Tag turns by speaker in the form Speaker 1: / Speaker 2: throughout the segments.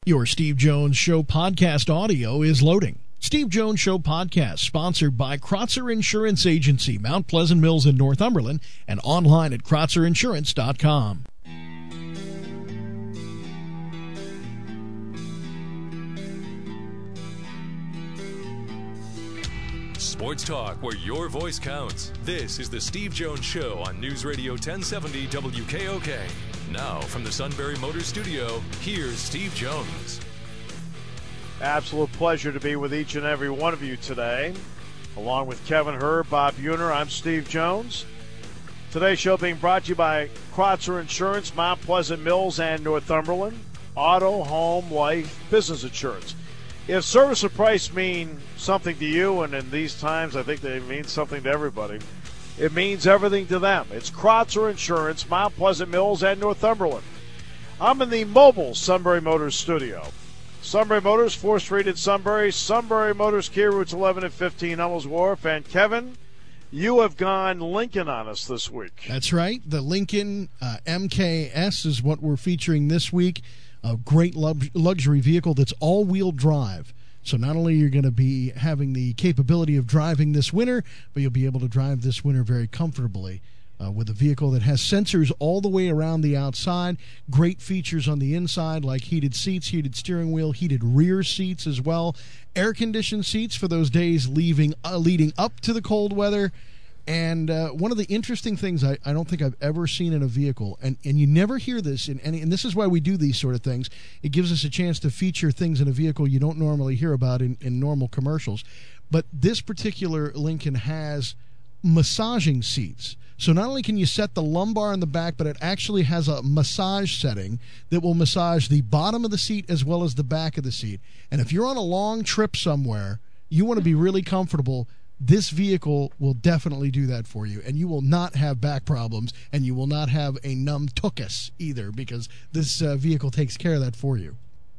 Speaker 1: Your Steve Jones Show podcast audio is loading. Steve Jones Show podcast, sponsored by Krotzer Insurance Agency, Mount Pleasant Mills in Northumberland, and online at KrotzerInsurance.com.
Speaker 2: Sports talk where your voice counts. This is the Steve Jones Show on News Radio 1070 WKOK. Now, from the Sunbury Motors Studio, here's Steve Jones.
Speaker 3: Absolute pleasure to be with each and every one of you today. Along with Kevin Herb, Bob Buhner, I'm Steve Jones. Today's show being brought to you by Krotzer Insurance, Mount Pleasant Mills, and Northumberland. Auto, home, life, business insurance. If service or price mean something to you, and in these times I think they mean something to everybody, it means everything to them. It's Krotzer Insurance, Mount Pleasant Mills, and Northumberland. I'm in the mobile Sunbury Motors studio. Sunbury Motors, 4th Street in Sunbury. Sunbury Motors, Kia routes 11 and 15, Hummels Wharf. And Kevin, you have gone Lincoln on us this week.
Speaker 1: That's right. The Lincoln MKS is what we're featuring this week. A great luxury vehicle that's all-wheel drive. So not only are you going to be having the capability of driving this winter, but you'll be able to drive this winter very comfortably with a vehicle that has sensors all the way around the outside, great features on the inside like heated seats, heated steering wheel, heated rear seats as well, air-conditioned seats for those days leading up to the cold weather. And one of the interesting things I don't think I've ever seen in a vehicle, and you never hear this in any, and this is why we do these sort of things. It gives us a chance to feature things in a vehicle you don't normally hear about in normal commercials. But this particular Lincoln has massaging seats. So not only can you set the lumbar in the back, but it actually has a massage setting that will massage the bottom of the seat as well as the back of the seat. And if you're on a long trip somewhere, you want to be really comfortable, this vehicle will definitely do that for you, and you will not have back problems, and you will not have a numb tuchus either, because this vehicle takes care of that for you.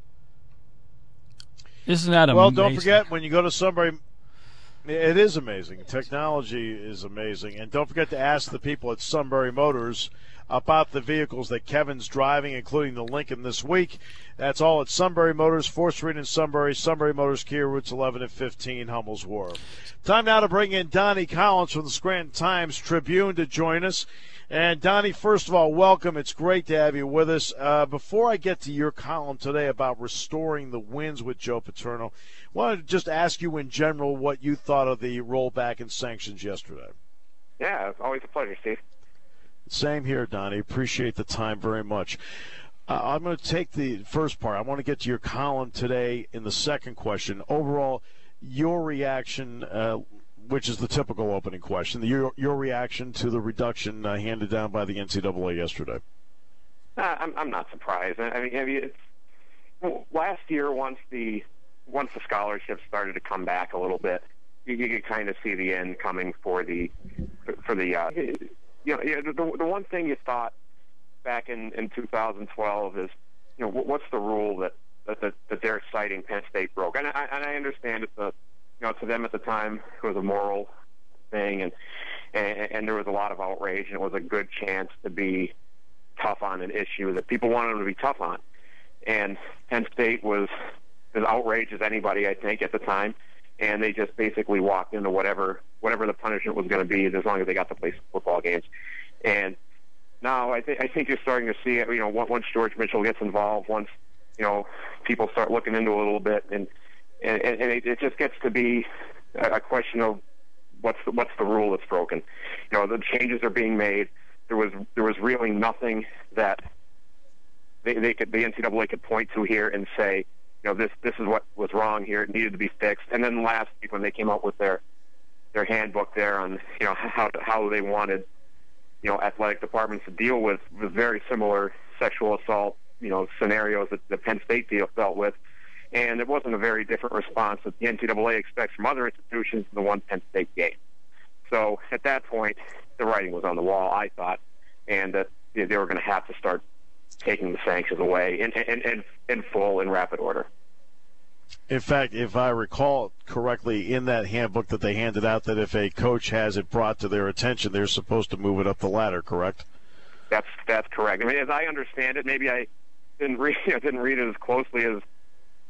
Speaker 4: Isn't that amazing?
Speaker 3: Well, don't forget, when you go to Sunbury, it is amazing. Technology is amazing. And don't forget to ask the people at Sunbury Motors about the vehicles that Kevin's driving, including the Lincoln this week. That's all at Sunbury Motors, 4th Street in Sunbury, Sunbury Motors, Kia routes 11 and 15, Hummels Wharf. Time now to bring in Donnie Collins from the Scranton Times-Tribune to join us. And, Donnie, first of all, welcome. It's great to have you with us. Before I get to your column today about restoring the wins with Joe Paterno, I wanted to just ask you in general what you thought of the rollback in sanctions yesterday.
Speaker 5: Yeah, it's always a pleasure, Steve.
Speaker 3: Same here, Donnie. Appreciate the time very much. I'm going to take the first part. I want to get to your column today in the second question. Overall, your reaction, which is the typical opening question, your reaction to the reduction handed down by the NCAA yesterday.
Speaker 5: I'm not surprised. I mean, last year, once the scholarships started to come back a little bit, you could kind of see the end coming for the the one thing you thought back in 2012 is, what's the rule that they're citing Penn State broke? And I understand it's to them at the time it was a moral thing, and there was a lot of outrage, and it was a good chance to be tough on an issue that people wanted them to be tough on. And Penn State was as outraged as anybody, I think, at the time, and they just basically walked into whatever the punishment was going to be, as long as they got to play some football games. And now I think you're starting to see it. Once George Mitchell gets involved, once people start looking into it a little bit, and it just gets to be a question of what's the rule that's broken. The changes are being made. There was really nothing that the NCAA could point to here and say, this is what was wrong here. It needed to be fixed. And then last week when they came out with their handbook there on how they wanted athletic departments to deal with very similar sexual assault scenarios that the Penn State dealt with, and it wasn't a very different response that the NCAA expects from other institutions than the one Penn State gave. So at that point, the writing was on the wall, I thought, and that they were going to have to start taking the sanctions away in full, in rapid order.
Speaker 3: In fact, if I recall correctly, in that handbook that they handed out, that if a coach has it brought to their attention, they're supposed to move it up the ladder, correct?
Speaker 5: That's correct. I mean, as I understand it, maybe I didn't read it as closely as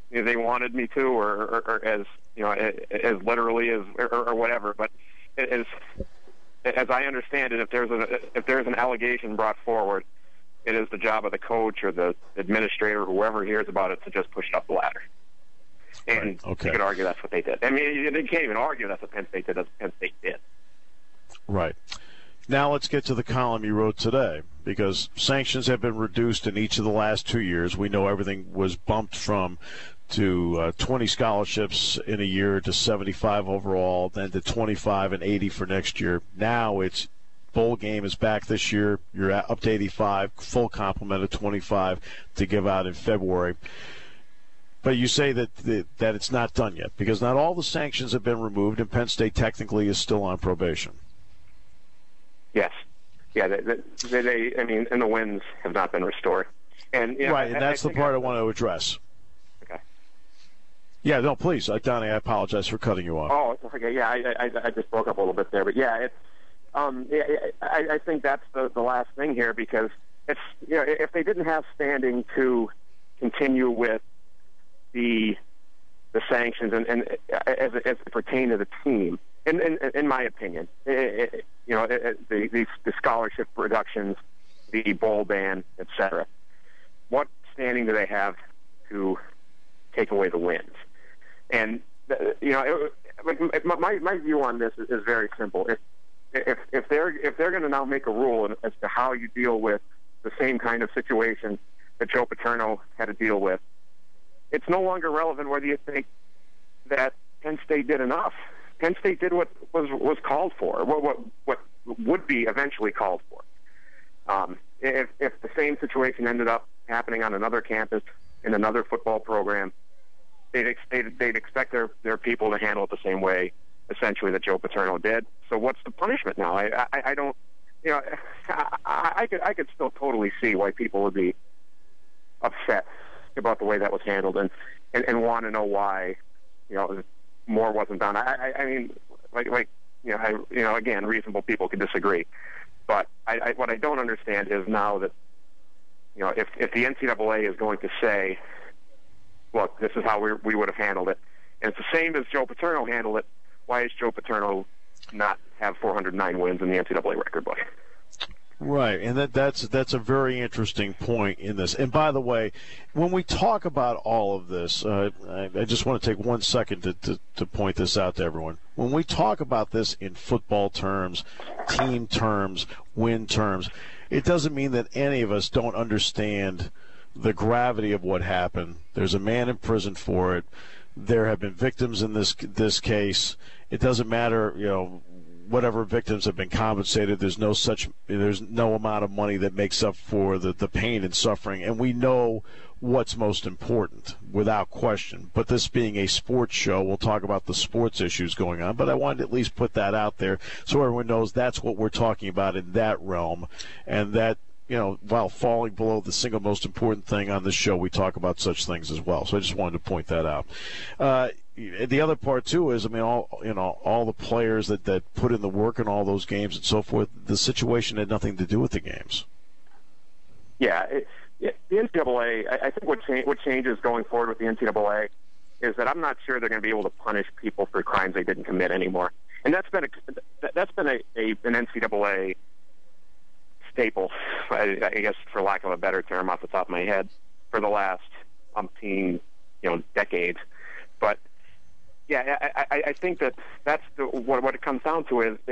Speaker 5: they wanted me to, or as as literally as or whatever. But as I understand it, if there's an allegation brought forward, it is the job of the coach or the administrator or whoever hears about it to just push it up the ladder. And you could argue that's what they did. I mean, they can't even argue that's what Penn State did. That's what Penn State did.
Speaker 3: Right. Now let's get to the column you wrote today, because sanctions have been reduced in each of the last 2 years. We know everything was bumped from to 20 scholarships in a year to 75 overall, then to 25 and 80 for next year. Now it's bowl game is back this year. You're up to 85, full complement of 25 to give out in February. But you say that it's not done yet, because not all the sanctions have been removed, and Penn State technically is still on probation.
Speaker 5: Yes. Yeah, and the wins have not been restored. And
Speaker 3: right, and that's the part I want to address.
Speaker 5: Okay.
Speaker 3: Yeah, no, please. Donnie, I apologize for cutting you off.
Speaker 5: Oh, it's okay. Yeah, I just broke up a little bit there. But, yeah, I think that's the last thing here, because it's if they didn't have standing to continue with the sanctions and as it pertained to the team, in my opinion, the scholarship reductions, the bowl ban, etc. What standing do they have to take away the wins? And my view on this is very simple. If they're going to now make a rule as to how you deal with the same kind of situation that Joe Paterno had to deal with, it's no longer relevant whether you think that Penn State did enough. Penn State did what was called for, what would be eventually called for. If the same situation ended up happening on another campus in another football program, they'd expect their people to handle it the same way, essentially, that Joe Paterno did. So what's the punishment now? I don't. I could still totally see why people would be upset about the way that was handled and want to know why more wasn't done. I mean, again, reasonable people can disagree, but what I don't understand is now that if the NCAA is going to say, look, this is how we would have handled it, and it's the same as Joe Paterno handled it, why is Joe Paterno not have 409 wins in the NCAA record book?
Speaker 3: Right, and that's a very interesting point in this. And by the way, when we talk about all of this, I just want to take 1 second to point this out to everyone. When we talk about this in football terms, team terms, win terms, it doesn't mean that any of us don't understand the gravity of what happened. There's a man in prison for it. There have been victims in this case. It doesn't matter, whatever victims have been compensated. There's no amount of money that makes up for the pain and suffering, and we know what's most important without question. But this being a sports show, we'll talk about the sports issues going on, but I wanted to at least put that out there so everyone knows that's what we're talking about in that realm, and that while falling below the single most important thing on this show, we talk about such things as well. So I just wanted to point that out. The other part too is, all the players that put in the work in all those games and so forth. The situation had nothing to do with the games.
Speaker 5: Yeah, the NCAA. I think what changes going forward with the NCAA is that I'm not sure they're going to be able to punish people for crimes they didn't commit anymore, and that's been an NCAA staple, I guess, for lack of a better term, off the top of my head, for the last umpteen decades. But yeah, I think that's what it comes down to is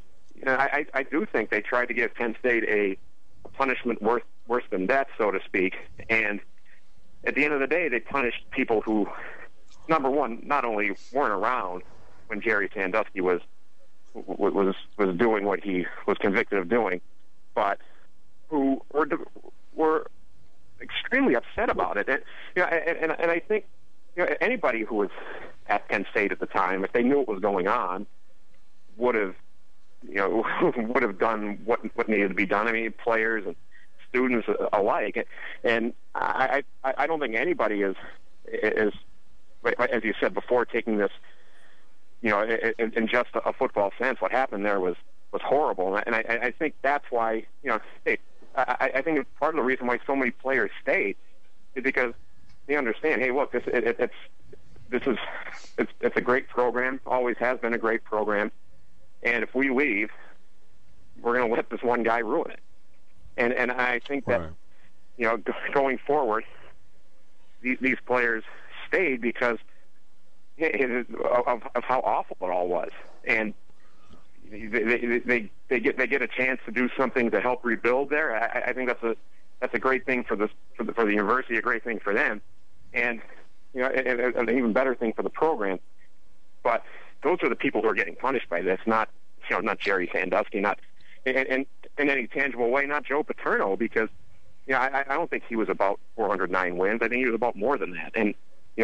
Speaker 5: I do think they tried to give Penn State a punishment worse than death, so to speak. And at the end of the day, they punished people who, number one, not only weren't around when Jerry Sandusky was doing what he was convicted of doing, but who were extremely upset about it. And I think anybody who was at Penn State at the time, if they knew what was going on, would have done what needed to be done. I mean, players and students alike. And I don't think anybody is, as you said before, taking this, in just a football sense. What happened there was horrible, and I think that's why I think part of the reason why so many players stayed is because they understand. Hey, look, it's a great program. Always has been a great program. And if we leave, we're going to let this one guy ruin it. And I think that, going forward, these players stayed because of how awful it all was. And they get a chance to do something to help rebuild there. I think that's a great thing for the university, a great thing for them, and an even better thing for the program. But those are the people who are getting punished by this, not Jerry Sandusky, not in any tangible way, not Joe Paterno, because I don't think he was about 409 wins. I think he was about more than that. And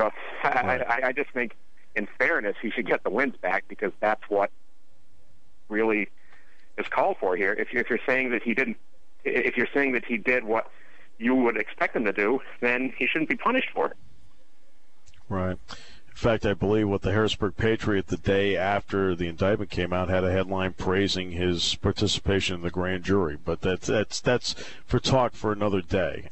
Speaker 5: I just think, in fairness, he should get the wins back, because that's what really is called for here. If you're saying that he didn't, if you're saying that he did what you would expect him to do, then he shouldn't be punished for it.
Speaker 4: Right. In fact, I believe what the Harrisburg Patriot, the day after the indictment came out, had a headline praising his participation in the grand jury. But that's for talk for another day.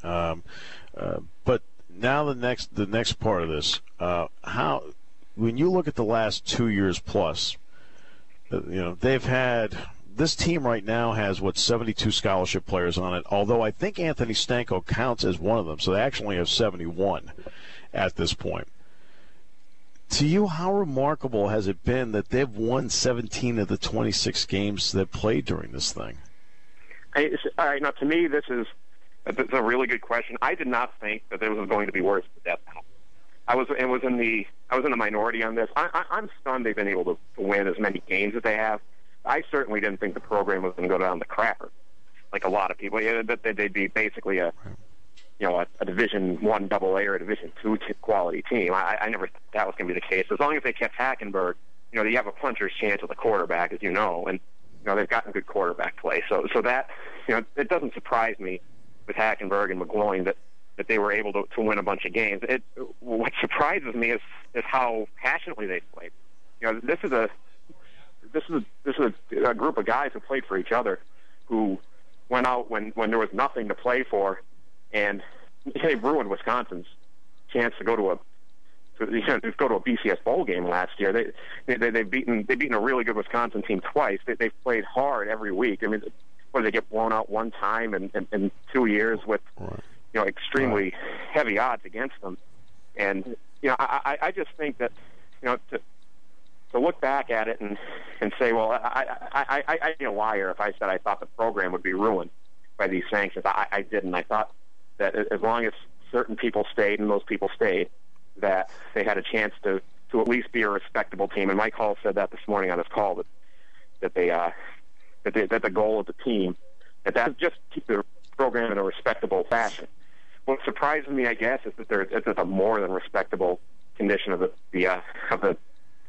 Speaker 4: But now the next part of this, how, when you look at the last 2 years plus, they've had, this team right now has 72 scholarship players on it, although I think Anthony Stanko counts as one of them, so they actually have 71 at this point. To you, how remarkable has it been that they've won 17 of the 26 games they've played during this thing?
Speaker 5: All right, now to me, this is a really good question. I did not think that there was going to be worse than the death penalty. I was in the minority on this. I'm stunned they've been able to win as many games as they have. I certainly didn't think the program was going to go down the crapper, like a lot of people. That they'd be basically a Division I AA or a Division II quality team. I never thought that was going to be the case. As long as they kept Hackenberg, they have a puncher's chance with a quarterback, as you know, and they've gotten good quarterback play. So that it doesn't surprise me with Hackenberg and McGloin that they were able to win a bunch of games. What surprises me is how passionately they played. This is a group of guys who played for each other, who went out when there was nothing to play for, and they ruined Wisconsin's chance to go to a BCS bowl game last year. They've beaten a really good Wisconsin team twice. They've played hard every week. I mean, what did they get blown out one time in 2 years with extremely heavy odds against them? And I just think that to look back at it and say, well, I'd be a liar if I said I thought the program would be ruined by these sanctions. I didn't. I thought that as long as certain people stayed, and those people stayed, that they had a chance to at least be a respectable team. And Mike Hall said that this morning on his call, that the goal of the team, that just keep the program in a respectable fashion. What surprises me, I guess, is that it's a more than respectable condition of the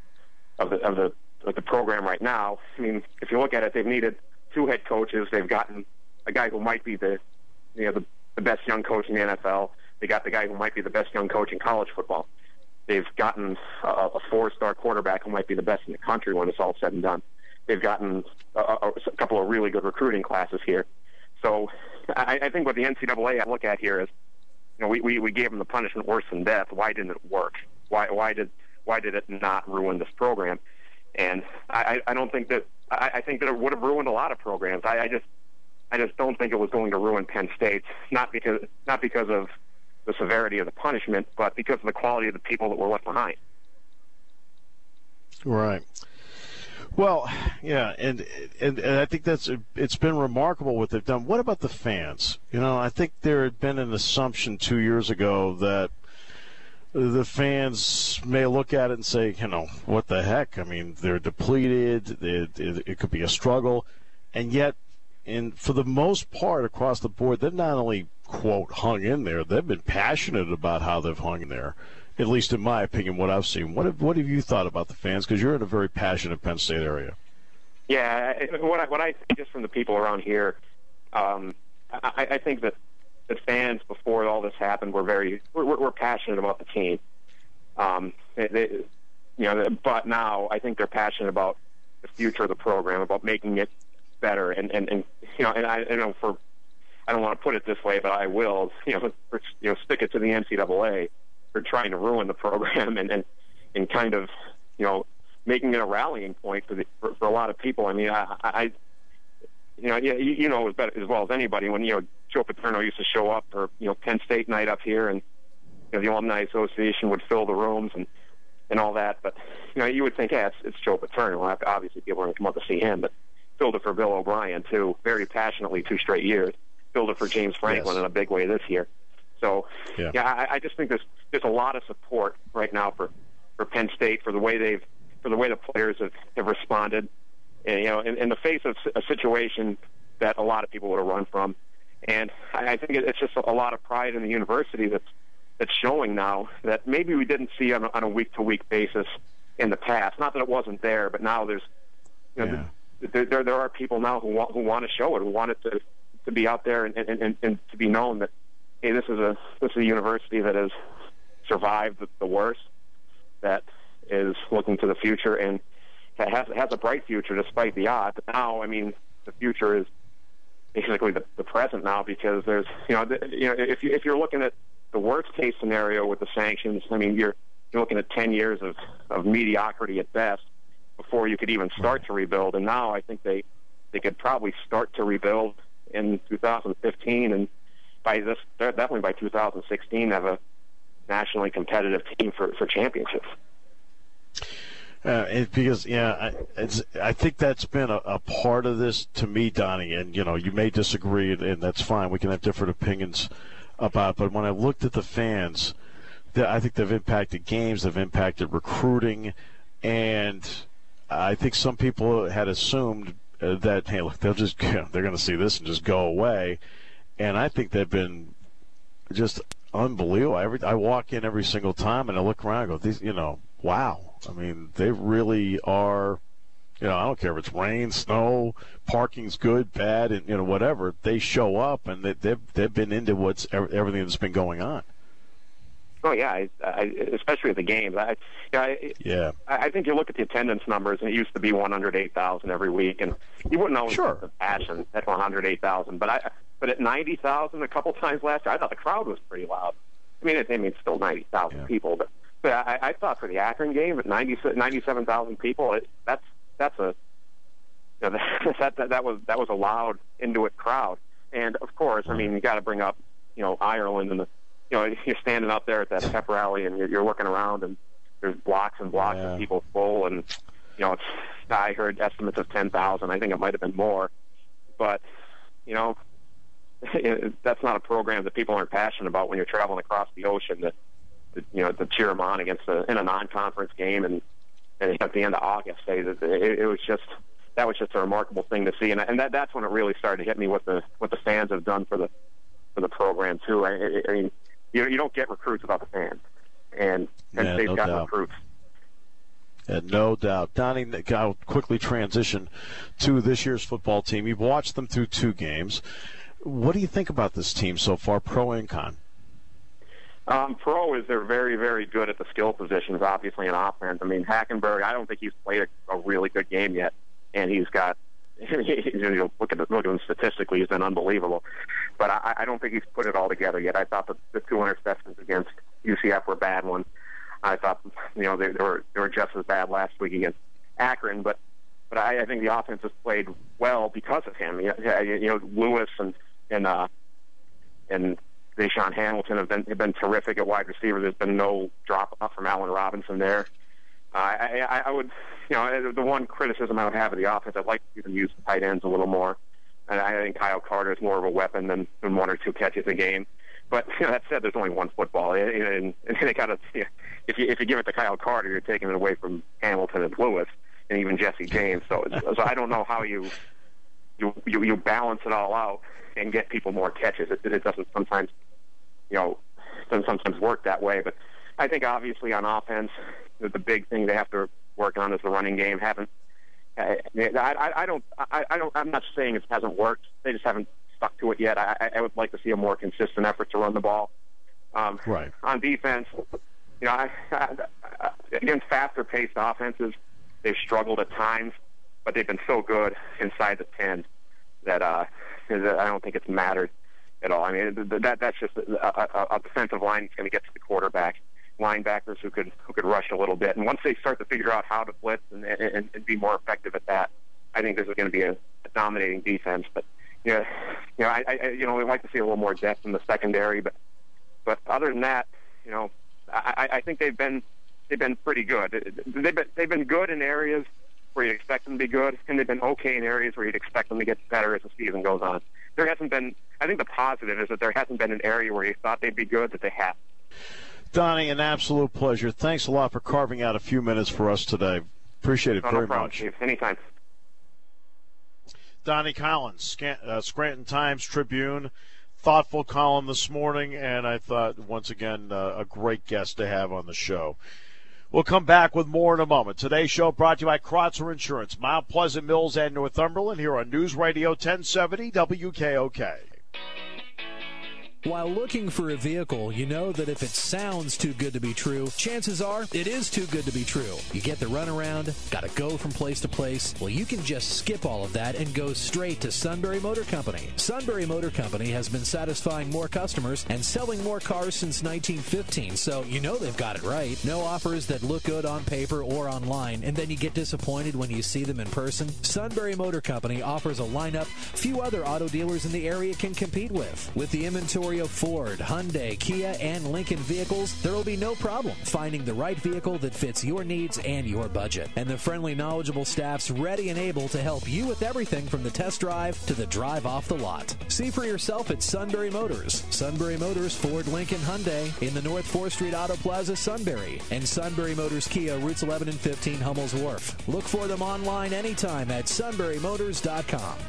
Speaker 5: program right now. I mean, if you look at it, they've needed 2 head coaches. They've gotten a guy who might be the best young coach in the NFL. They got the guy who might be the best young coach in college football. They've gotten a 4-star quarterback who might be the best in the country when it's all said and done. They've gotten a couple of really good recruiting classes here. So I think what the NCAA I look at here is, we gave them the punishment worse than death. Why didn't it work? Why did it not ruin this program? And I don't think that. I think that it would have ruined a lot of programs. I just don't think it was going to ruin Penn State. Not because of the severity of the punishment, but because of the quality of the people that were left behind.
Speaker 4: Right. Well, yeah, and I think it's been remarkable what they've done. What about the fans? I think there had been an assumption 2 years ago that the fans may look at it and say, what the heck? I mean, they're depleted. It could be a struggle. And yet, for the most part across the board, they've not only, quote, hung in there, they've been passionate about how they've hung in there, at least in my opinion, what I've seen. What have you thought about the fans? Because you're in a very passionate Penn State area.
Speaker 5: Yeah, what I think just from the people around here, I think that the fans before all this happened were passionate about the team. But now I think they're passionate about the future of the program, about making it better. And I don't want to put it this way, but I will. Stick it to the NCAA. trying to ruin the program and kind of, making it a rallying point for a lot of people. I mean, I you know as well as anybody when Joe Paterno used to show up for Penn State night up here, and the Alumni Association would fill the rooms and all that. But you would think, yeah, it's Joe Paterno. Obviously, people are going to come up to see him, but filled it for Bill O'Brien too, very passionately 2 straight years. Filled it for James Franklin in a big way this year. So I just think there's a lot of support right now for Penn State for the way the players have responded. And, in the face of a situation that a lot of people would have run from. And I think it's just a lot of pride in the university that's showing now that maybe we didn't see on a week-to-week basis in the past. Not that it wasn't there, but now there's there are people now who want to show it, who want it to be out there and to be known that, hey, this is a university that has survived the worst, that is looking to the future and has a bright future despite the odds. But now, I mean, the future is basically the present now, because there's if you're looking at the worst case scenario with the sanctions, I mean, you're looking at 10 years of mediocrity at best before you could even start to rebuild. And now I think they could probably start to rebuild in 2015, and definitely by 2016 have a nationally competitive team for championships.
Speaker 4: Because I think that's been a part of this to me, Donnie. And you may disagree, and that's fine. We can have different opinions about it. But when I looked at the fans, I think they've impacted games, they've impacted recruiting, and I think some people had assumed that, hey, look, they're going to see this and just go away. And I think they've been just unbelievable. I walk in every single time and I look around and go, these, wow. I mean, they really are, I don't care if it's rain, snow, parking's good, bad, and whatever. They show up, and they've been into everything that's been going on.
Speaker 5: Oh, yeah, especially at the games. I think you look at the attendance numbers, and it used to be 108,000 every week, and you wouldn't always get the passion at 108,000. But at 90,000 a couple times last year, I thought the crowd was pretty loud. I mean, it's still 90,000 people, but I thought for the Akron game at 97,000 people, that was a loud Inuit crowd. And of course, I mean, you got to bring up Ireland, and you're standing up there at that pep rally and you're looking around and there's blocks and blocks of people full, and I heard estimates of 10,000. I think it might have been more, but that's not a program that people aren't passionate about when you're traveling across the ocean to cheer them on in a non-conference game, and at the end of August, that was just a remarkable thing to see, and that's when it really started to hit me what the fans have done for the program too. I mean, you don't get recruits without the fans, and they've got recruits.
Speaker 4: Yeah, no doubt. Donnie, I'll quickly transition to this year's football team. You've watched them through 2 games. What do you think about this team so far, pro and con?
Speaker 5: Pro is they're very, very good at the skill positions, obviously, in offense. I mean, Hackenberg, I don't think he's played a really good game yet, and he's got look at him statistically, he's been unbelievable. But I don't think he's put it all together yet. I thought the 2 interceptions against UCF were bad ones. I thought they were just as bad last week against Akron, but I think the offense has played well because of him. Lewis and Deshaun Hamilton have been terrific at wide receiver. There's been no drop off from Allen Robinson there. I would, the one criticism I would have of the offense, I'd like to see them use the tight ends a little more. And I think Kyle Carter is more of a weapon than 1 or 2 catches a game. But that said, there's only one football, and they got to. If you give it to Kyle Carter, you're taking it away from Hamilton and Lewis and even Jesse James. So I don't know how you balance it all out and get people more catches. It doesn't sometimes, doesn't sometimes work that way. But I think obviously on offense, the big thing they have to work on is the running game. I'm not saying it hasn't worked. They just haven't stuck to it yet. I would like to see a more consistent effort to run the ball.
Speaker 4: Right.
Speaker 5: On defense, against faster-paced offenses, they've struggled at times, but they've been so good inside the 10 that I don't think it's mattered at all. I mean, that's just a defensive line that's going to get to the quarterback. linebackers who could rush a little bit. And once they start to figure out how to blitz and be more effective at that, I think this is going to be a dominating defense. But I we'd like to see a little more depth in the secondary. But other than that, I think they've been pretty good. They've been good in areas where you'd expect them to be good, and they've been okay in areas where you'd expect them to get better as the season goes on. There hasn't been. I think the positive is that there hasn't been an area where you thought they'd be good that they have.
Speaker 4: Donnie, an absolute pleasure. Thanks a lot for carving out a few minutes for us today. Appreciate it very
Speaker 5: no problem,
Speaker 4: much.
Speaker 5: Chief. Anytime.
Speaker 4: Donnie Collins, Scranton Times-Tribune. Thoughtful column this morning, and I thought, once again, a great guest to have on the show. We'll come back with more in a moment. Today's show brought to you by Kreutzer Insurance, Mount Pleasant Mills and Northumberland, here on News Radio 1070 WKOK.
Speaker 6: While looking for a vehicle, you know that if it sounds too good to be true, chances are it is too good to be true. You get the runaround, got to go from place to place. Well, you can just skip all of that and go straight to Sunbury Motor Company. Sunbury Motor Company has been satisfying more customers and selling more cars since 1915, so you know they've got it right. No offers that look good on paper or online, and then you get disappointed when you see them in person. Sunbury Motor Company offers a lineup few other auto dealers in the area can compete with. With the inventory of Ford, Hyundai, Kia, and Lincoln vehicles, there will be no problem finding the right vehicle that fits your needs and your budget. And the friendly, knowledgeable staff's ready and able to help you with everything from the test drive to the drive off the lot. See for yourself at Sunbury Motors. Sunbury Motors, Ford, Lincoln, Hyundai in the North 4th Street Auto Plaza, Sunbury. And Sunbury Motors Kia, routes 11 and 15, Hummel's Wharf. Look for them online anytime at sunburymotors.com.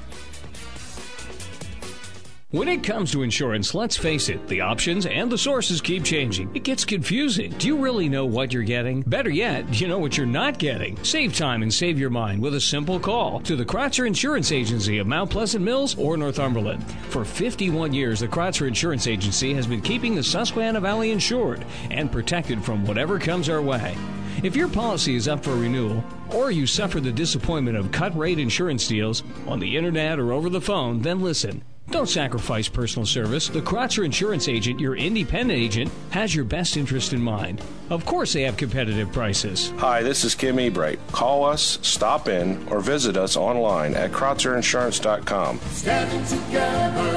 Speaker 7: When it comes to insurance, let's face it, the options and the sources keep changing. It gets confusing. Do you really know what you're getting? Better yet, do you know what you're not getting? Save time and save your mind with a simple call to the Kreutzer Insurance Agency of Mount Pleasant Mills or Northumberland. For 51 years, the Kreutzer Insurance Agency has been keeping the Susquehanna Valley insured and protected from whatever comes our way. If your policy is up for renewal, or you suffer the disappointment of cut-rate insurance deals on the internet or over the phone, then listen. Don't sacrifice personal service. The Kreutzer Insurance Agent, your independent agent, has your best interest in mind. Of course they have competitive prices.
Speaker 8: Hi, this is Kim Ebright. Call us, stop in, or visit us online at KreitzerInsurance.com.
Speaker 9: Standing together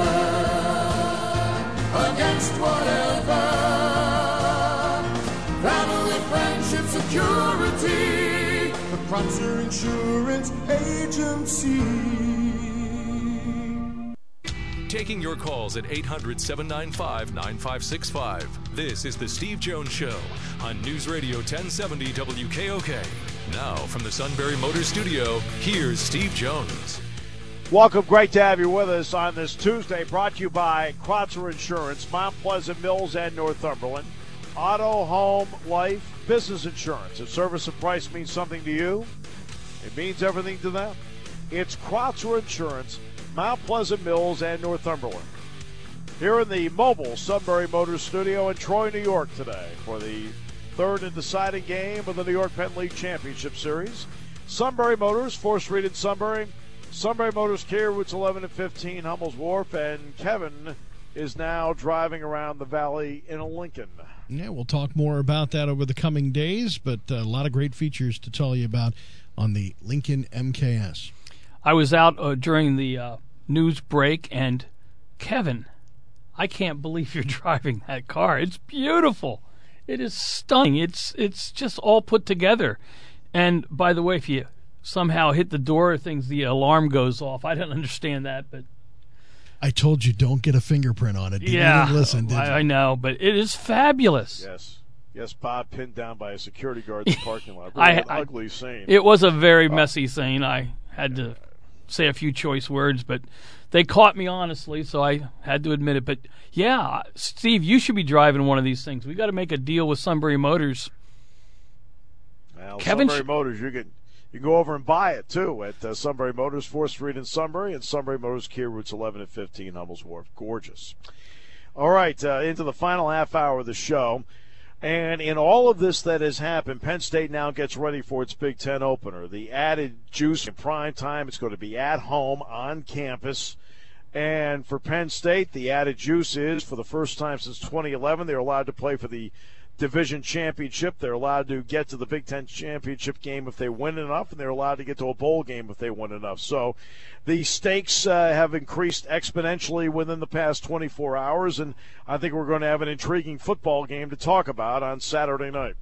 Speaker 9: against whatever. Family, friendship, security. The Kreutzer Insurance Agency.
Speaker 2: Taking your calls at 800-795-9565. This is the Steve Jones Show on News Radio 1070 WKOK. Now, from the Sunbury Motors Studio, here's Steve Jones.
Speaker 3: Welcome. Great to have you with us on this Tuesday. Brought to you by Kreutzer Insurance, Mount Pleasant Mills and Northumberland. Auto, home, life, business insurance. If service and price means something to you, it means everything to them. It's Kreutzer Insurance, Mount Pleasant Mills, and Northumberland. Here in the mobile Sunbury Motors Studio in Troy, New York today for the third and deciding game of the New York Penn League Championship Series. Sunbury Motors, 4th Street in Sunbury. Sunbury Motors Kia, routes 11 and 15, Hummel's Wharf. And Kevin is now driving around the valley in a Lincoln.
Speaker 1: Yeah, we'll talk more about that over the coming days, but a lot of great features to tell you about on the Lincoln MKS.
Speaker 10: I was out during the news break, and Kevin, I can't believe you're driving that car. It's beautiful. It is stunning. It's just all put together. And by the way, if you somehow hit the door, the alarm goes off. I don't understand that, but
Speaker 1: I told you don't get a fingerprint on it. You didn't listen, did you?
Speaker 10: I know, but it is fabulous.
Speaker 3: Yes, Bob pinned down by a security guard in the parking lot. Really an ugly scene.
Speaker 10: It was a very messy scene. I had to say a few choice words, but they caught me honestly, so I had to admit it. But yeah, Steve, you should be driving one of these things. We got to make a deal with Sunbury Motors.
Speaker 3: Well, Kevin, Sunbury Motors, you can go over and buy it too at Sunbury Motors, 4th Street in Sunbury, and Sunbury Motors Kia, routes 11 and 15, Hummel's Wharf. Gorgeous. All right, into the final half hour of the show. And in all of this that has happened, Penn State now gets ready for its Big Ten opener. The added juice in prime time, it's going to be at home on campus. And for Penn State, the added juice is, for the first time since 2011, they're allowed to play for the division championship. They're allowed to get to the Big Ten championship game if they win enough, and they're allowed to get to a bowl game if they win enough. So the stakes have increased exponentially within the past 24 hours, and I think we're going to have an intriguing football game to talk about on Saturday night.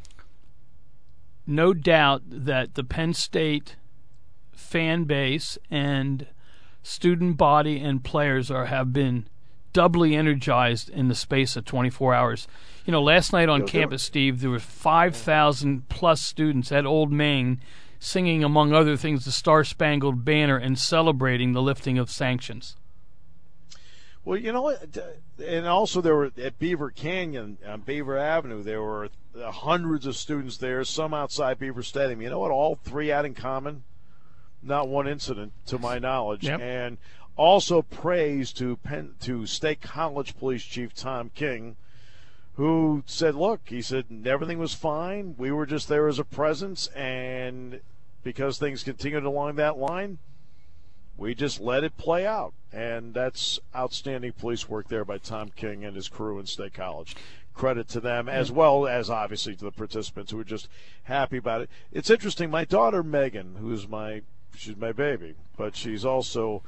Speaker 10: No doubt that the Penn State fan base and student body and players have been doubly energized in the space of 24 hours. You know, last night on campus, Steve, there were 5,000 plus students at Old Main singing, among other things, the Star-Spangled Banner and celebrating the lifting of sanctions.
Speaker 3: Well, you know what? And also there were at Beaver Canyon on Beaver Avenue, there were hundreds of students there, some outside Beaver Stadium. You know what all three had in common? Not one incident, to my knowledge.
Speaker 10: Yep.
Speaker 3: And also praise to State College Police Chief Tom King, who said, look, he said, everything was fine. We were just there as a presence, and because things continued along that line, we just let it play out. And that's outstanding police work there by Tom King and his crew in State College. Credit to them, as well as obviously to the participants who were just happy about it. It's interesting. My daughter Megan, she's my baby, but she's also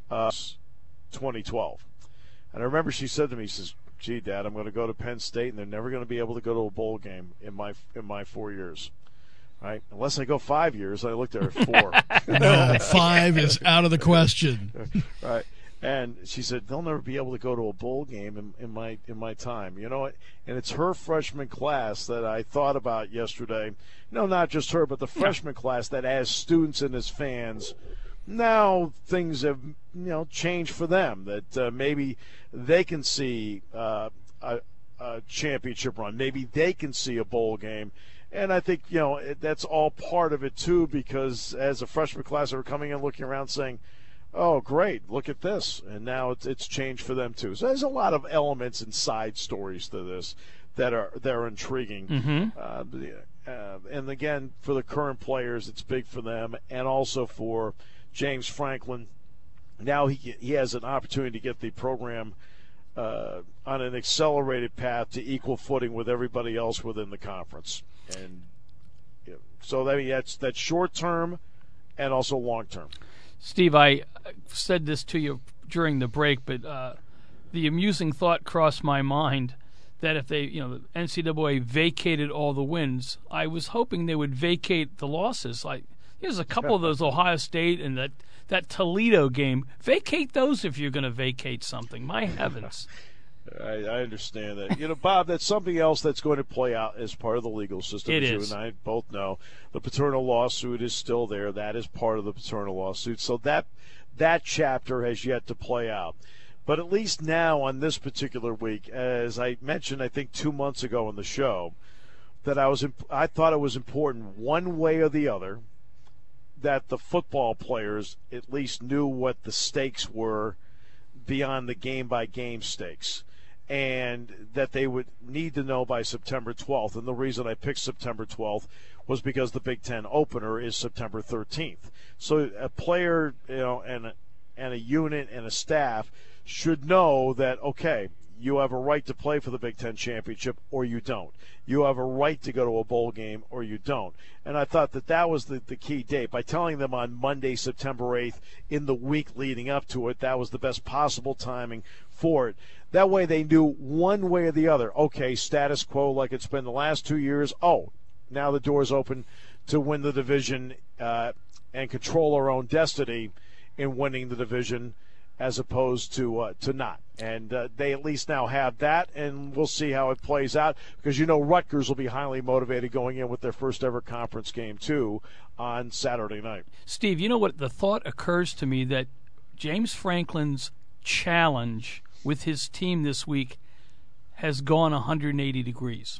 Speaker 3: 2012. And I remember she said to me, she says, gee, Dad, I'm going to go to Penn State, and they're never going to be able to go to a bowl game in my 4 years. Right? Unless I go 5 years. I looked at her at 4.
Speaker 1: No, 5 is out of the question.
Speaker 3: Right. And she said, they'll never be able to go to a bowl game in my time. You know what? And it's her freshman class that I thought about yesterday. No, not just her, but the freshman class that as students and as fans, now things have changed for them. That maybe they can see a championship run. Maybe they can see a bowl game. And I think that's all part of it too, because as a freshman class, they were coming in looking around saying, oh, great, look at this. And now it's changed for them, too. So there's a lot of elements and side stories to this that are intriguing.
Speaker 10: Mm-hmm.
Speaker 3: And, again, for the current players, it's big for them. And also for James Franklin. Now he has an opportunity to get the program on an accelerated path to equal footing with everybody else within the conference. And so that's short-term and also long-term.
Speaker 10: Steve, I said this to you during the break, but the amusing thought crossed my mind that if the NCAA vacated all the wins, I was hoping they would vacate the losses. There's a couple of those, Ohio State and that Toledo game. Vacate those if you're going to vacate something. My heavens.
Speaker 3: I understand that. Bob, that's something else that's going to play out as part of the legal system.
Speaker 10: It
Speaker 3: as
Speaker 10: is.
Speaker 3: You and I both know. The paternal lawsuit is still there. That is part of the paternal lawsuit. So that chapter has yet to play out. But at least now on this particular week, as I mentioned, I think 2 months ago on the show, that I thought it was important one way or the other that the football players at least knew what the stakes were beyond the game-by-game stakes, and that they would need to know by September 12th. And the reason I picked September 12th was because the Big Ten opener is September 13th. So a player, and a unit and a staff should know that, okay, you have a right to play for the Big Ten championship or you don't. You have a right to go to a bowl game or you don't. And I thought that was the key date. By telling them on Monday, September 8th, in the week leading up to it, that was the best possible timing for it. That way they knew one way or the other, okay, status quo like it's been the last 2 years. Oh, now the door's open to win the division and control our own destiny in winning the division as opposed to not. And they at least now have that, and we'll see how it plays out, because Rutgers will be highly motivated going in with their first ever conference game, too, on Saturday night.
Speaker 10: Steve, you know what? The thought occurs to me that James Franklin's challenge with his team this week has gone 180 degrees.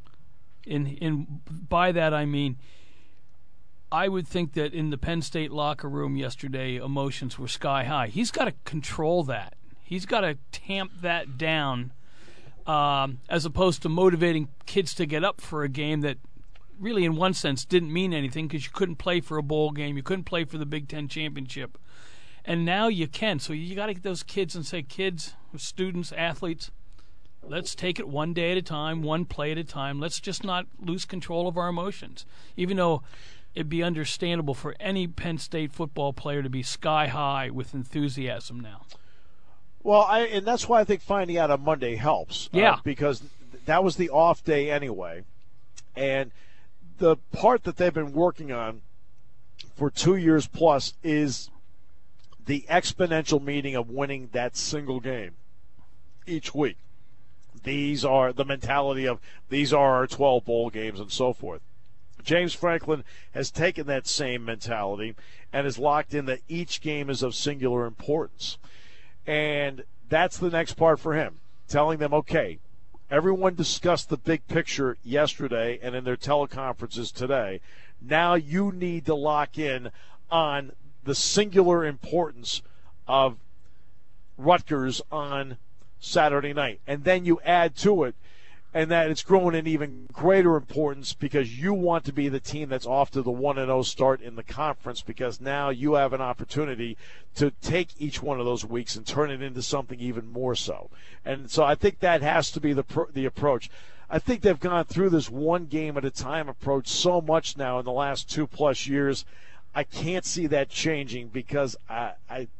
Speaker 10: By that I mean, I would think that in the Penn State locker room yesterday, emotions were sky high. He's got to control that. He's got to tamp that down, as opposed to motivating kids to get up for a game that really, in one sense, didn't mean anything because you couldn't play for a bowl game. You couldn't play for the Big Ten championship. And now you can. So you got to get those kids and say, kids, students, athletes, let's take it one day at a time, one play at a time. Let's just not lose control of our emotions, even though it'd be understandable for any Penn State football player to be sky high with enthusiasm now.
Speaker 3: Well, and that's why I think finding out on Monday helps.
Speaker 10: Yeah.
Speaker 3: Because that was the off day anyway. And the part that they've been working on for 2 years plus is the exponential meaning of winning that single game each week. These are the mentality of these are our 12 bowl games and so forth. James Franklin has taken that same mentality and has locked in that each game is of singular importance. And that's the next part for him, telling them, okay, everyone discussed the big picture yesterday and in their teleconferences today. Now you need to lock in on the singular importance of Rutgers on Saturday night. And then you add to it, and that it's grown in even greater importance because you want to be the team that's off to the 1-0 start in the conference, because now you have an opportunity to take each one of those weeks and turn it into something even more so. And so I think that has to be the approach. I think they've gone through this one game at a time approach so much now in the last 2+ years. I can't see that changing because I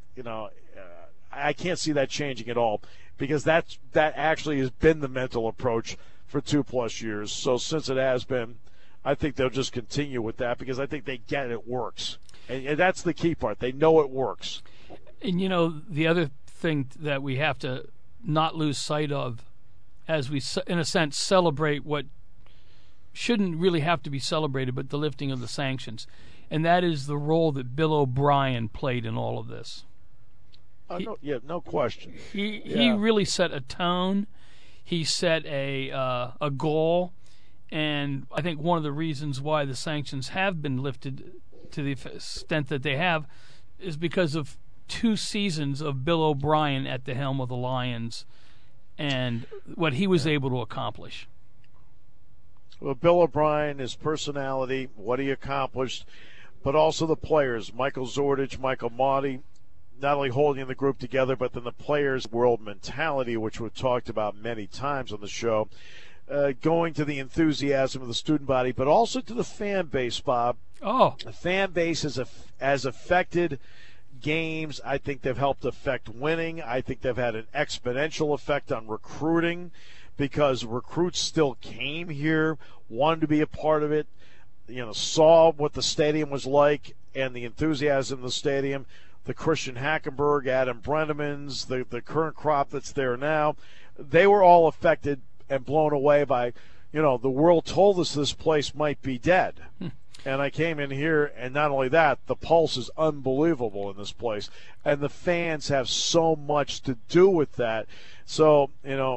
Speaker 3: can't see that changing at all, because that actually has been the mental approach for 2+ years. So since it has been, I think they'll just continue with that because I think they get it works. And that's the key part. They know it works.
Speaker 10: And, the other thing that we have to not lose sight of as we, in a sense, celebrate what shouldn't really have to be celebrated, but the lifting of the sanctions. And that is the role that Bill O'Brien played in all of this.
Speaker 3: No question.
Speaker 10: He really set a tone. He set a goal, and I think one of the reasons why the sanctions have been lifted to the extent that they have is because of 2 seasons of Bill O'Brien at the helm of the Lions and what he was able to accomplish.
Speaker 3: Well, Bill O'Brien, his personality, what he accomplished, but also the players, Michael Zordich, Michael Maudie, not only holding the group together, but then the players' world mentality, which we've talked about many times on the show, going to the enthusiasm of the student body, but also to the fan base, Bob.
Speaker 10: Oh.
Speaker 3: The fan base has affected games. I think they've helped affect winning. I think they've had an exponential effect on recruiting because recruits still came here, wanted to be a part of it, saw what the stadium was like and the enthusiasm of the stadium. The Christian Hackenberg, Adam Brennemans, the current crop that's there now, they were all affected and blown away by, the world told us this place might be dead. And I came in here, and not only that, the pulse is unbelievable in this place. And the fans have so much to do with that. So,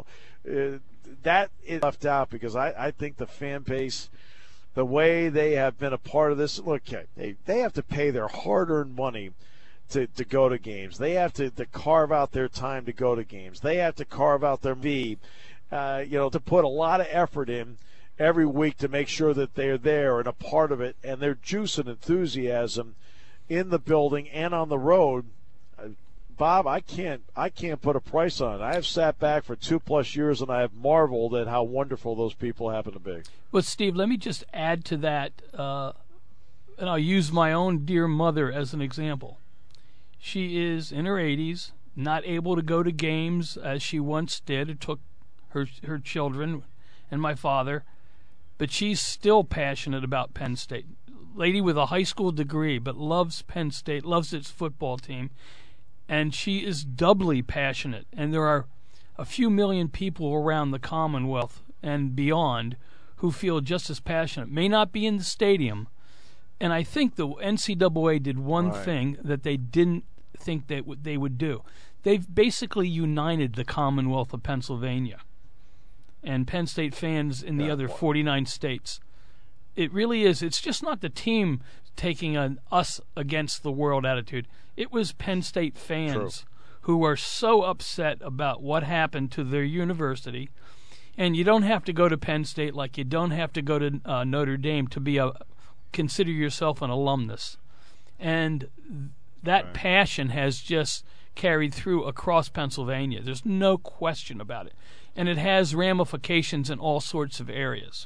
Speaker 3: that is left out because I think the fan base, the way they have been a part of this, look, they have to pay their hard-earned money to go to games. They have to carve out their time to go to games. They have to carve out their fee, to put a lot of effort in every week to make sure that they're there and a part of it, and their juice and enthusiasm in the building and on the road. Bob, I can't put a price on it. I have sat back for 2+ years and I have marveled at how wonderful those people happen to be.
Speaker 10: Well, Steve, let me just add to that, and I'll use my own dear mother as an example. She is in her 80s, not able to go to games as she once did. It took her children and my father, but she's still passionate about Penn State. Lady with a high school degree, but loves Penn State, loves its football team, and she is doubly passionate. And there are a few million people around the Commonwealth and beyond who feel just as passionate. May not be in the stadium, and I think the NCAA did one thing that they didn't think that they would do. They've basically united the Commonwealth of Pennsylvania and Penn State fans in the other 49 states. It really is. It's just not the team taking an us against the world attitude. It was Penn State fans who are so upset about what happened to their university. And you don't have to go to Penn State like you don't have to go to Notre Dame to consider yourself an alumnus. And that passion has just carried through across Pennsylvania. There's no question about it. and it has ramifications in all sorts of areas.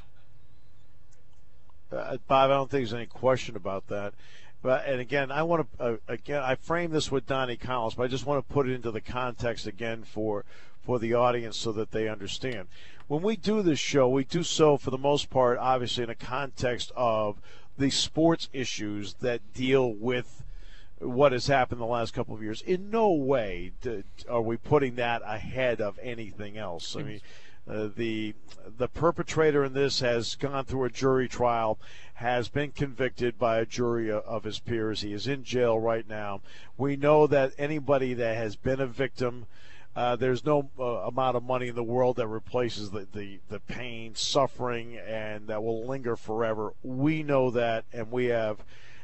Speaker 3: Bob, I don't think there's any question about that. And again, I want to I framed this with Donnie Collins, but I just want to put it into the context again for the audience so that they understand. When we do this show, we do so for the most part, obviously, in a context of the sports issues that deal with what has happened the last couple of years. In no way are we putting that ahead of anything else. I mean, the perpetrator in this has gone through a jury trial, has been convicted by a jury of his peers. He is in jail right now. We know that anybody that has been a victim, there's no amount of money in the world that replaces the pain, suffering, and that will linger forever. We know that, and we have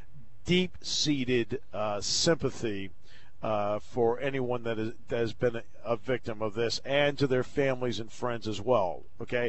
Speaker 3: deep-seated sympathy for anyone that has been a victim of this, and to their families and friends as well. Okay.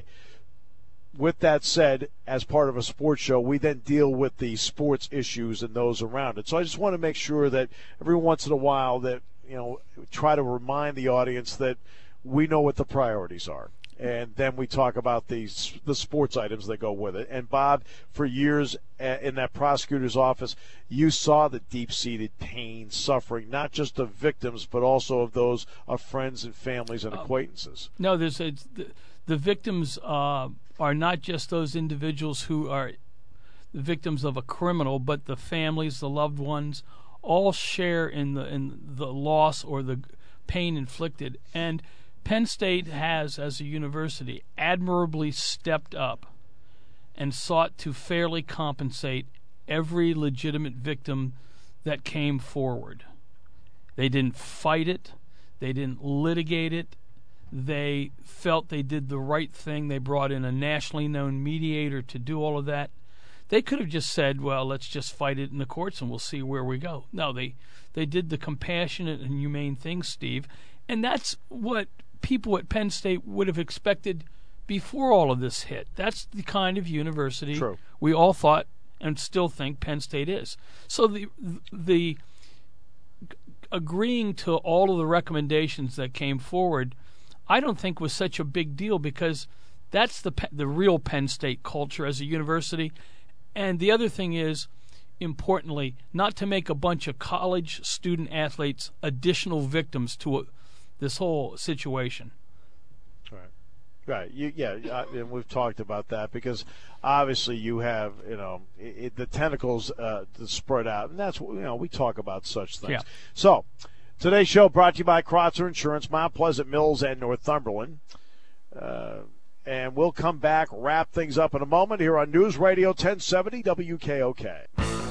Speaker 3: With that said, as part of a sports show, we then deal with the sports issues and those around it. So I just want to make sure that every once in a while that, try to remind the audience that we know what the priorities are. And then we talk about the sports items that go with it. And, Bob, for years in that prosecutor's office, you saw the deep-seated pain, suffering, not just of victims, but also of those of friends and families and acquaintances.
Speaker 10: No, the victims are not just those individuals who are the victims of a criminal, but the families, the loved ones, all share in the loss or the pain inflicted. And Penn State has, as a university, admirably stepped up and sought to fairly compensate every legitimate victim that came forward. They didn't fight it. They didn't litigate it. They felt they did the right thing. They brought in a nationally known mediator to do all of that. They could have just said, well, let's just fight it in the courts and we'll see where we go. No, they did the compassionate and humane thing, Steve. And that's what people at Penn State would have expected before all of this hit. That's the kind of university we all thought and still think Penn State is. So the agreeing to all of the recommendations that came forward, I don't think was such a big deal, because that's the real Penn State culture as a university. And the other thing is, importantly, not to make a bunch of college student athletes additional victims to this whole situation.
Speaker 3: Right. And we've talked about that, because obviously you have, the tentacles spread out, and that's, we talk about such things.
Speaker 10: Yeah.
Speaker 3: So, today's show brought to you by Kreutzer Insurance, Mount Pleasant Mills, and Northumberland. And we'll come back, wrap things up in a moment here on News Radio 1070 WKOK.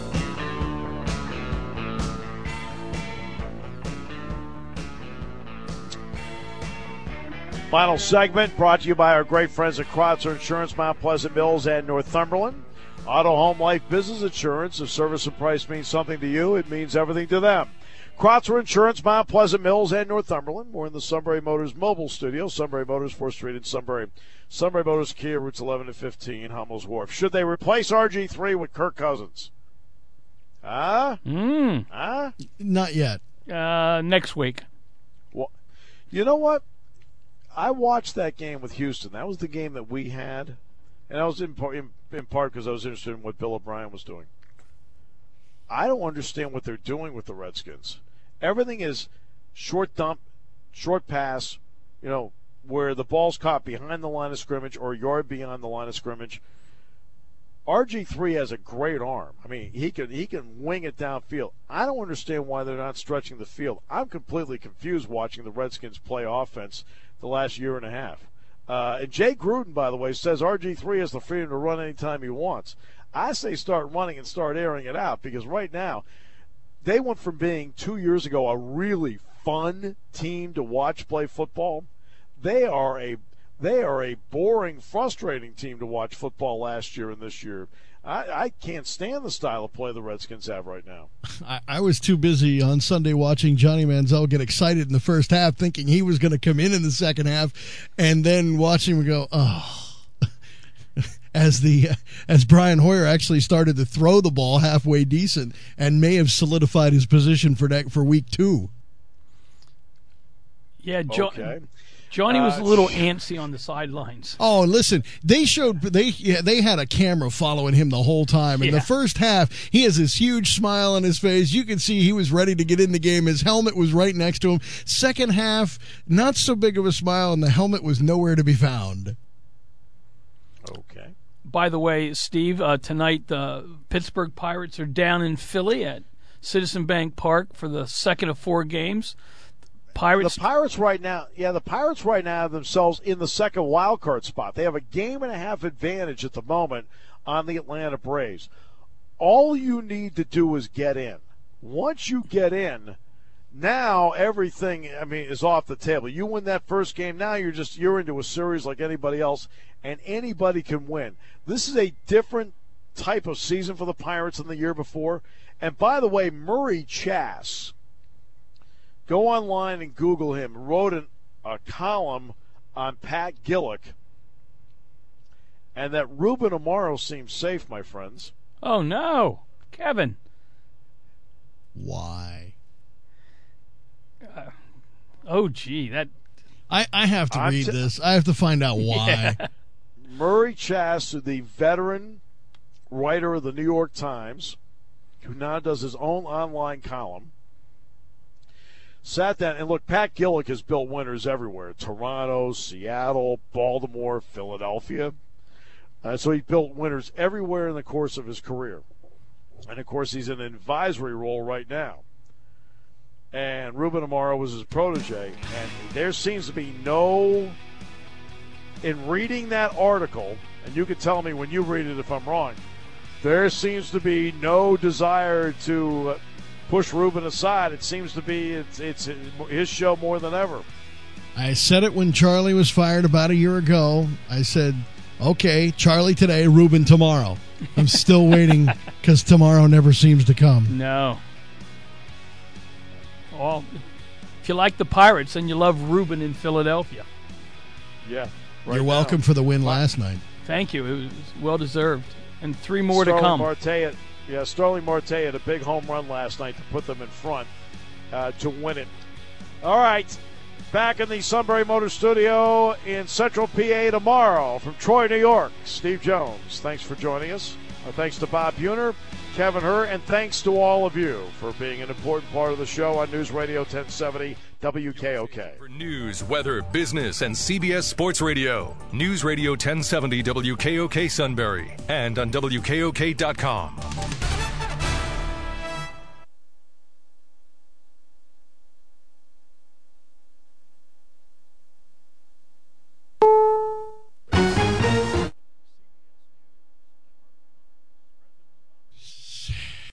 Speaker 3: Final segment brought to you by our great friends at Kreutzer Insurance, Mount Pleasant Mills, and Northumberland. Auto, home, life, business insurance. If service and price means something to you, it means everything to them. Kreutzer Insurance, Mount Pleasant Mills, and Northumberland. We're in the Sunbury Motors mobile studio. Sunbury Motors, 4th Street in Sunbury. Sunbury Motors, Kia, routes 11 to 15, Hummel's Wharf. Should they replace RG3 with Kirk Cousins?
Speaker 1: Not yet.
Speaker 10: Next week.
Speaker 3: Well, you know what? I watched that game with Houston. That was the game that we had, and I was in part because I was interested in what Bill O'Brien was doing. I don't understand what they're doing with the Redskins. Everything is short dump, short pass, where the ball's caught behind the line of scrimmage or a yard beyond the line of scrimmage. RG3 has a great arm. I mean, he can wing it downfield. I don't understand why they're not stretching the field. I'm completely confused watching the Redskins play offense the last year and a half. And Jay Gruden, by the way, says RG3 has the freedom to run anytime he wants. I say start running and start airing it out, because right now they went from being 2 years ago a really fun team to watch play football. They are a boring, frustrating team to watch football last year and this year. I can't stand the style of play the Redskins have right now.
Speaker 1: I was too busy on Sunday watching Johnny Manziel get excited in the first half, thinking he was going to come in the second half, and then watching him go, oh. As Brian Hoyer actually started to throw the ball halfway decent and may have solidified his position for week 2.
Speaker 10: Yeah,
Speaker 3: okay.
Speaker 10: Johnny was a little antsy on the sidelines.
Speaker 1: Oh, listen, they had a camera following him the whole time. In the first half, he has this huge smile on his face. You can see he was ready to get in the game. His helmet was right next to him. Second half, not so big of a smile, and the helmet was nowhere to be found.
Speaker 3: Okay.
Speaker 10: By the way, Steve, tonight the Pittsburgh Pirates are down in Philly at Citizen Bank Park for the second of 4 games.
Speaker 3: The Pirates right now have themselves in the second wild card spot. They have a 1.5 advantage at the moment on the Atlanta Braves. All you need to do is get in. Once you get in, now everything is off the table. You win that first game, now you're into a series like anybody else, and anybody can win. This is a different type of season for the Pirates than the year before. And by the way, Murray Chass, go online and Google him, wrote a column on Pat Gillick, and that Ruben Amaro seems safe, my friends.
Speaker 10: Oh, no. Kevin.
Speaker 1: Why?
Speaker 10: That...
Speaker 1: I have to read this. I have to find out why.
Speaker 10: Yeah.
Speaker 3: Murray Chass, the veteran writer of the New York Times, who now does his own online column, sat down and look. Pat Gillick has built winners everywhere: Toronto, Seattle, Baltimore, Philadelphia. So he built winners everywhere in the course of his career. And of course, he's in an advisory role right now. And Ruben Amaro was his protege. And there seems to be no, in reading that article, and you can tell me when you read it if I'm wrong, there seems to be no desire to push Ruben aside. It seems to be it's his show more than ever.
Speaker 1: I said it when Charlie was fired about a year ago. I said, okay, Charlie today, Ruben tomorrow. I'm still waiting because tomorrow never seems to come.
Speaker 10: No. Well, if you like the Pirates, then you love Ruben in Philadelphia.
Speaker 3: Yeah.
Speaker 1: You're welcome for the win last night.
Speaker 10: Thank you. It was well-deserved. And 3 more to come.
Speaker 3: Starling Marte had a big home run last night to put them in front to win it. All right. Back in the Sunbury Motor Studio in Central PA tomorrow from Troy, New York. Steve Jones, thanks for joining us. Thanks to Bob Buhner, Kevin Hur, and thanks to all of you for being an important part of the show on News Radio 1070 WKOK.
Speaker 2: For news, weather, business, and CBS Sports Radio. News Radio 1070 WKOK Sunbury and on WKOK.com.